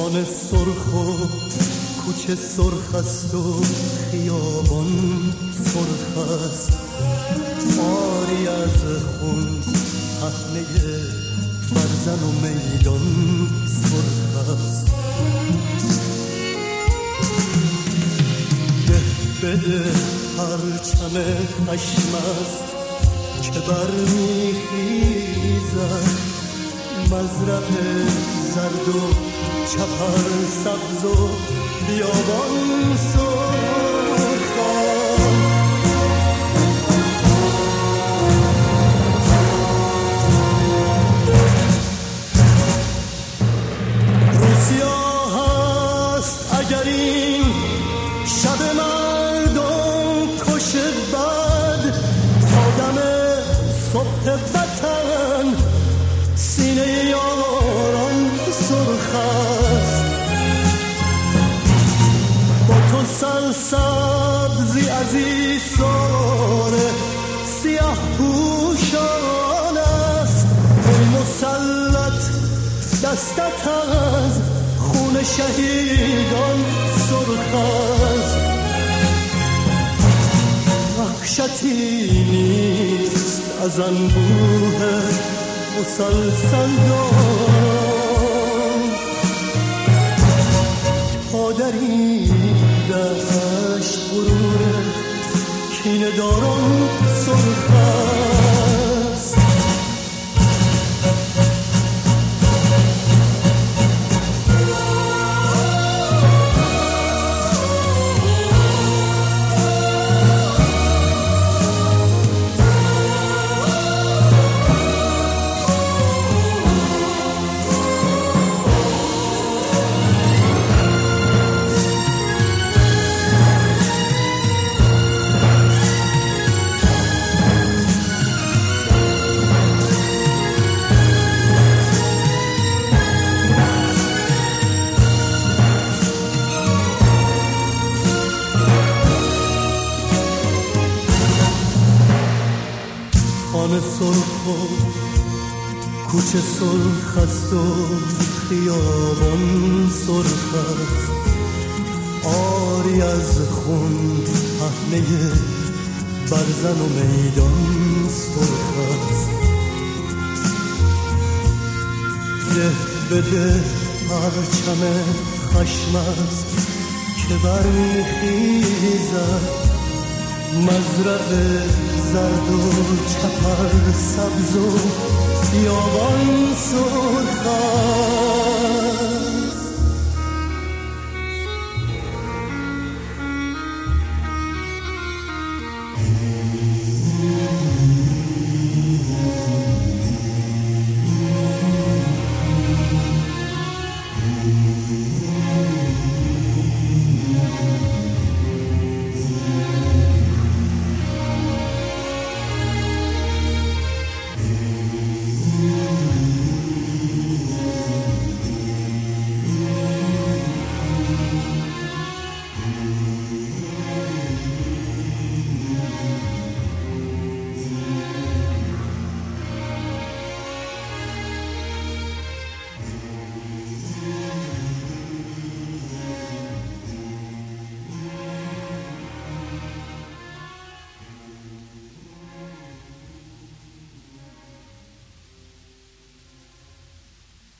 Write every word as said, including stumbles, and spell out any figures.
خانه سرخ و کوچه سرخ است و خیابان سرخ است، آری از خون پهنه برزن و میدان سرخ است. ده بده پرچم خشم است که برمیخیزد، مزرعه زرد و چپر سبز و بیابان سرخ است. روسیا هست اگر این شب مردم کش بد، تا دم صبح وطن سینه یاران سرخ است. با تو سرسبزی عزیزان سیاه پوشان است، ای مسلط دستت از خون شهیدان سرخ است. وحشتی نیست از انبوه مسلسل دار، پادری دشت غرور کینه داران سرخ است. خانه سرخ و کوچه سرخ است و خیابان سرخ است، آری از خون پهنه برزن و میدان سرخ است. ده بده پرچم خشم است که برمیخیزد، مزرعه زرد و چپر سبز و بیابان سرخ است.